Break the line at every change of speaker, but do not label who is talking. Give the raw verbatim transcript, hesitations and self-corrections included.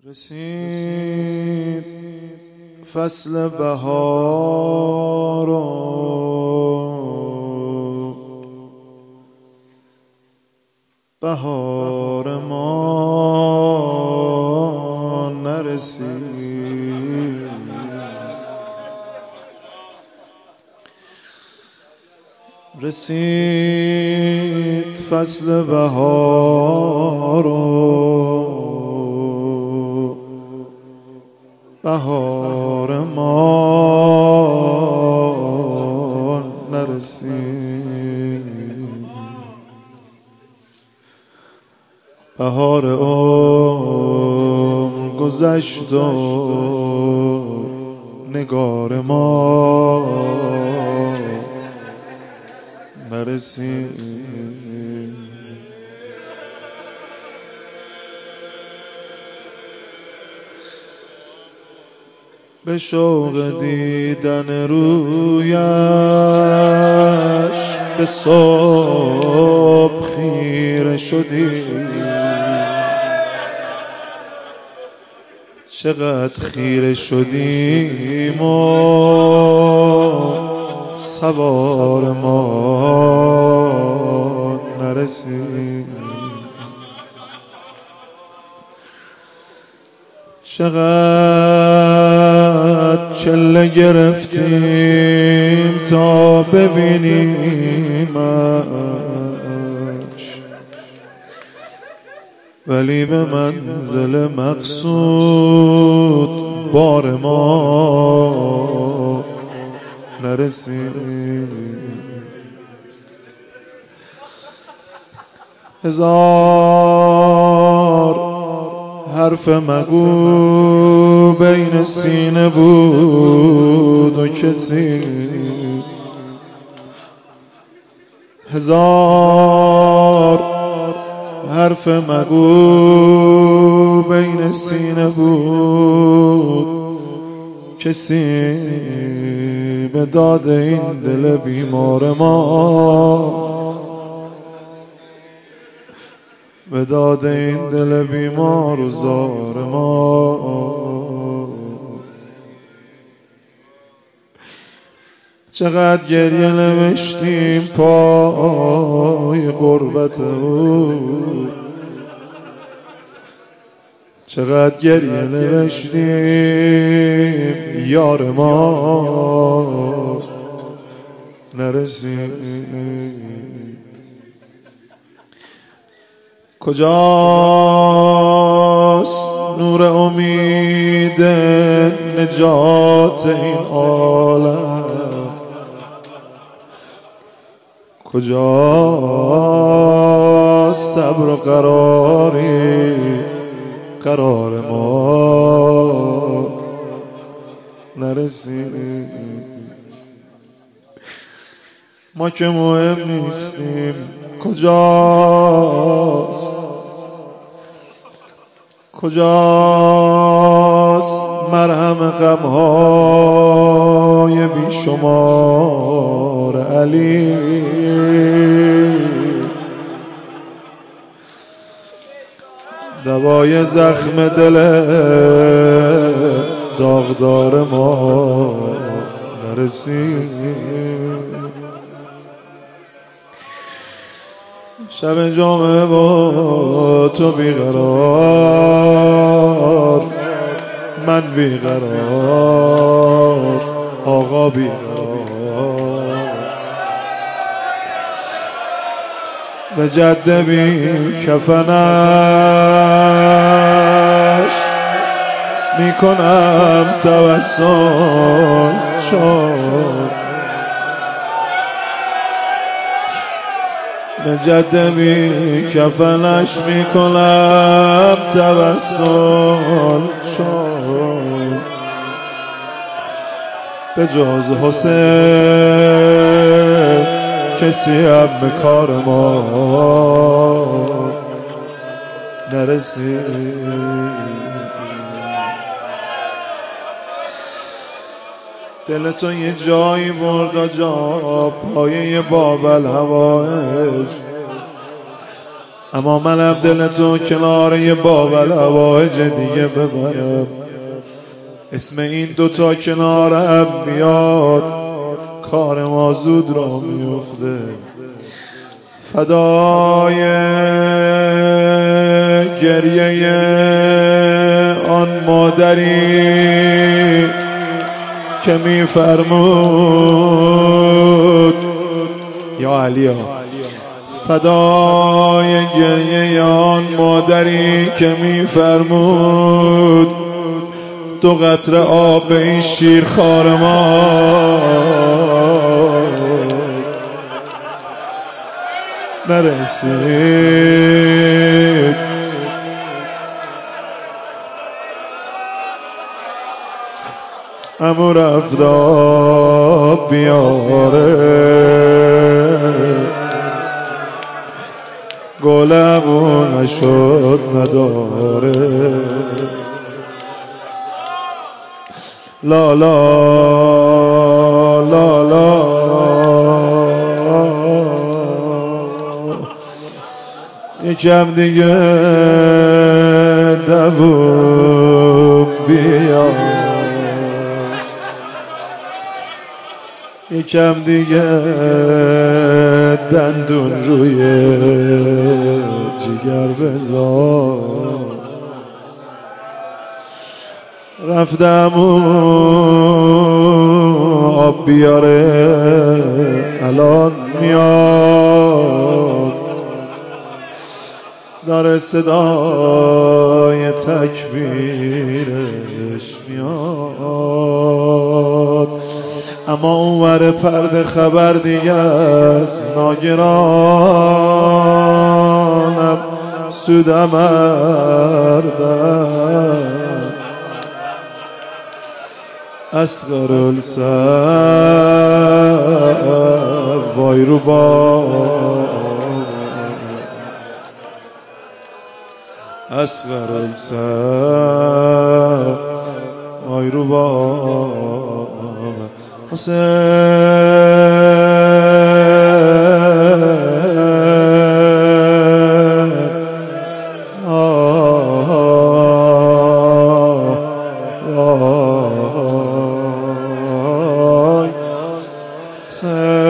رسید فصل بهار و بهار ما نرسید. رسید فصل بهار و بهار ما نرسید. بهار عمر گذشت و نگار ما نرسید. به شوق دیدن رویش به صبح خیره شدیم. چقدر خیره شدیم و سوار ما نرسید. چقدر چله گرفتیم تا ببینیمش، ولی به منزل مقصود بار ما نرسید. هزار حرف مگو بین سینه بود و کسی، هزار حرف مگو بین سینه بود کسی، به داد این دل بیمار ما، به داد این دل بیمار و زار ما. چقدر گریه نوشتیم پای غربت او، چقدر گریه نوشتیم یار ما نرسید. کجاست نور امید نجات این عالم؟ کجاست صبر و قراری قرار ما نرسید؟ ما که مهم نیستیم. کجاست کجاست مرهم غمهای بیشمار علی؟ دوای زخم دل داغدار ما نرسید. شب جمعه با تو بیقرار، من بیقرار، آقا بیقرار، به جده بی کفنش میکنم توسل، چون به جده بی کفنش میکنم توسل، چون به جز حسین کسی هم به کار ما نرسید. دل تو یه جایی برد جا پایه بابل هوایج، اما منم دل تو کنار یه باول هواج دیگه ببرم. اسم این دوتا کنارم بیاد کار ما زود را میفته. فدای گریه آن مادری که میفرمود یا علیا، فدای گریه آن مادری که میفرمود دو قطره آب به این شیرخوار ما نرسید. امو رفت آب بیاره گلمو نشد نداره. لا لا لا لا یکم دیگه دووم بیا، یکم دیگه دندون روی جگر بذار. رفتم آب بیاره الان میاد، داره صدای تکبیرش میاد. اما اونور پرده خبر دیگه است، ناگرانم سودم اردم اصغر السر وای رو با اصغر السر وای رو با حسین